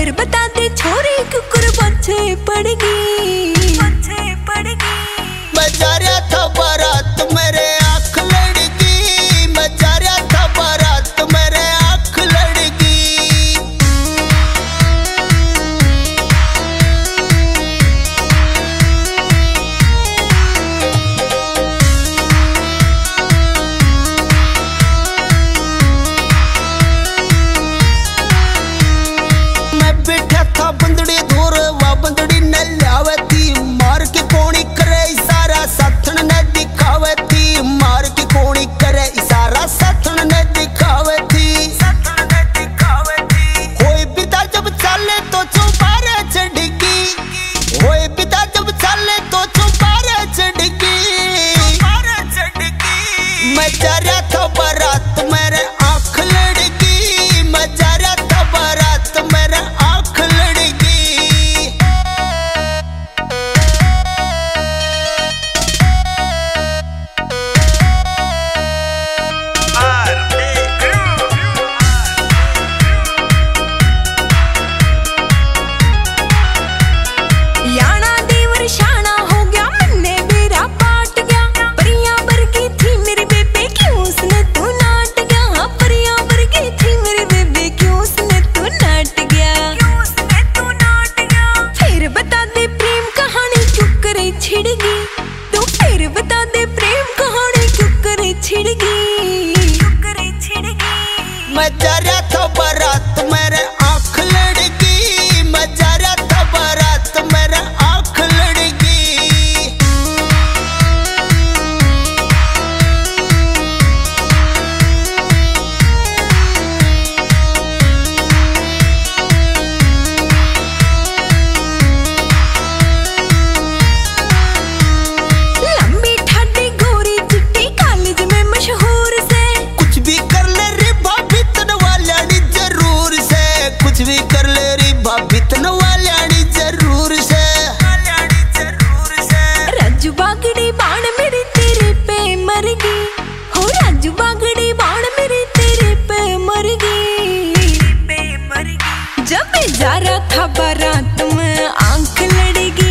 फिर बता दे छोरी कुकुर पछे पड़गी मैं जा रहा था बारात मेरे आँख लड़गी, मैं जा रहा था बारात मेरे आँख लड़गी। मैं बैठा था बंदड़ी दूर, वह बंदड़ी न लावे थी, मार के कोणी करे इशारा साथन ने दिखावे थी, मार के कोणी करे इशारा साथन ने दिखावे थी। होए पिता जब चाले तो चौबारे चढ़गी, होए पिता जब चाले तो चौबारे चढ़गी। मैं जा रहा था बारात मेरे आँख लड़गी, मैं जा रहा था बारात मेरे आँख लड़गी। याना देवर शाना हो गया मन्ने मेरा पाट गया, परियां वर्गी थी मेरी बेबे क्यों उसने तू नाट गया, हाँ परियां वर्गी थी मेरी बेबे क्यों उसने तू नाट गया। फिर बता दे प्रेम कहानी क्यों करे छिड़गी, तू फिर बता दे प्रेम कहानी क्यों करे छिड़गी। मैं जा रहा था बारात मेरे आँख लड़गी, मैं जा रहा था बारात मेरे आँख लड़गी। लंबी ठाडी गोरी चिट्टी कॉलेज में मशहूर से, कुछ भी कर ले रे भाभी तन वाल्यानी जरूर से, कुछ भी कर ले रे भाभी तन वाल्यानी जरूर से। राजू बागड़ी बाण मेरी तेरे पे मर गई, हो राजू बागड़ी बाण मेरी तेरे पे मर गई। जब मैं जा रहा था बारात में आंख लड़गी,